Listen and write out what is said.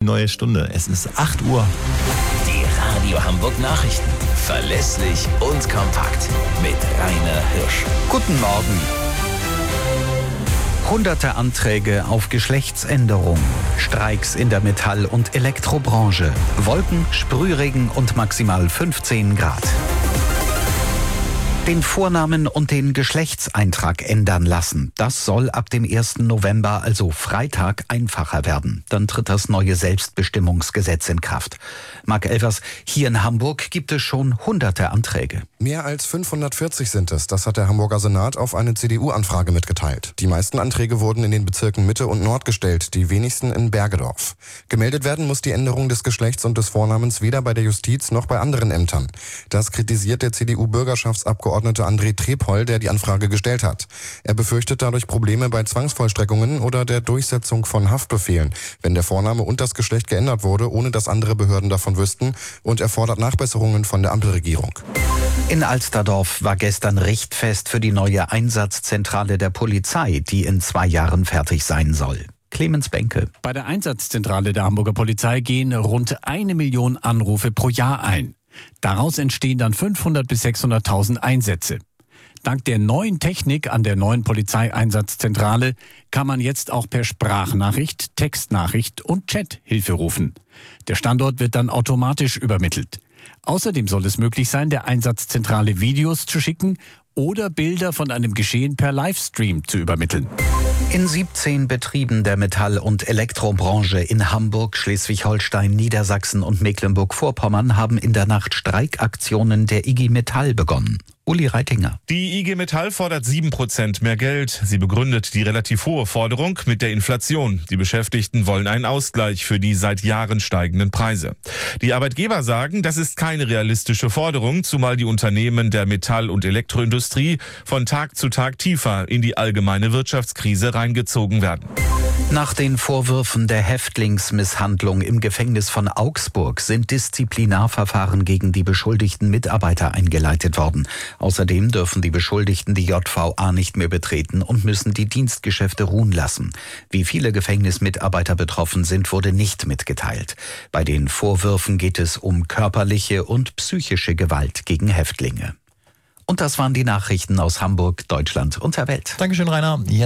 neue Stunde. Es ist 8 Uhr. Die Radio Hamburg Nachrichten. Verlässlich und kompakt. Mit Rainer Hirsch. Guten Morgen. Hunderte Anträge auf Geschlechtsänderung, Streiks in der Metall- und Elektrobranche, Wolken, Sprühregen und maximal 15 Grad. Den Vornamen und den Geschlechtseintrag ändern lassen. Das soll ab dem 1. November, also Freitag, einfacher werden. Dann tritt das neue Selbstbestimmungsgesetz in Kraft. Marc Elvers, hier in Hamburg gibt es schon hunderte Anträge. Mehr als 540 sind es, das hat der Hamburger Senat auf eine CDU-Anfrage mitgeteilt. Die meisten Anträge wurden in den Bezirken Mitte und Nord gestellt, die wenigsten in Bergedorf. Gemeldet werden muss die Änderung des Geschlechts und des Vornamens weder bei der Justiz noch bei anderen Ämtern. Das kritisiert der CDU-Bürgerschaftsabgeordnete André Trepol, der die Anfrage gestellt hat. Er befürchtet dadurch Probleme bei Zwangsvollstreckungen oder der Durchsetzung von Haftbefehlen, wenn der Vorname und das Geschlecht geändert wurde, ohne dass andere Behörden davon wüssten, und er fordert Nachbesserungen von der Ampelregierung. In Alsterdorf war gestern Richtfest für die neue Einsatzzentrale der Polizei, die in 2 Jahren fertig sein soll. Clemens Benke. Bei der Einsatzzentrale der Hamburger Polizei gehen rund 1 Million Anrufe pro Jahr ein. Daraus entstehen dann 500.000 bis 600.000 Einsätze. Dank der neuen Technik an der neuen Polizeieinsatzzentrale kann man jetzt auch per Sprachnachricht, Textnachricht und Chat Hilfe rufen. Der Standort wird dann automatisch übermittelt. Außerdem soll es möglich sein, der Einsatzzentrale Videos zu schicken oder Bilder von einem Geschehen per Livestream zu übermitteln. In 17 Betrieben der Metall- und Elektrobranche in Hamburg, Schleswig-Holstein, Niedersachsen und Mecklenburg-Vorpommern haben in der Nacht Streikaktionen der IG Metall begonnen. Uli Reitinger. Die IG Metall fordert 7% mehr Geld. Sie begründet die relativ hohe Forderung mit der Inflation. Die Beschäftigten wollen einen Ausgleich für die seit Jahren steigenden Preise. Die Arbeitgeber sagen, das ist keine realistische Forderung, zumal die Unternehmen der Metall- und Elektroindustrie von Tag zu Tag tiefer in die allgemeine Wirtschaftskrise reingezogen werden. Nach den Vorwürfen der Häftlingsmisshandlung im Gefängnis von Augsburg sind Disziplinarverfahren gegen die beschuldigten Mitarbeiter eingeleitet worden. Außerdem dürfen die Beschuldigten die JVA nicht mehr betreten und müssen die Dienstgeschäfte ruhen lassen. Wie viele Gefängnismitarbeiter betroffen sind, wurde nicht mitgeteilt. Bei den Vorwürfen geht es um körperliche und psychische Gewalt gegen Häftlinge. Und das waren die Nachrichten aus Hamburg, Deutschland und der Welt. Dankeschön, Rainer.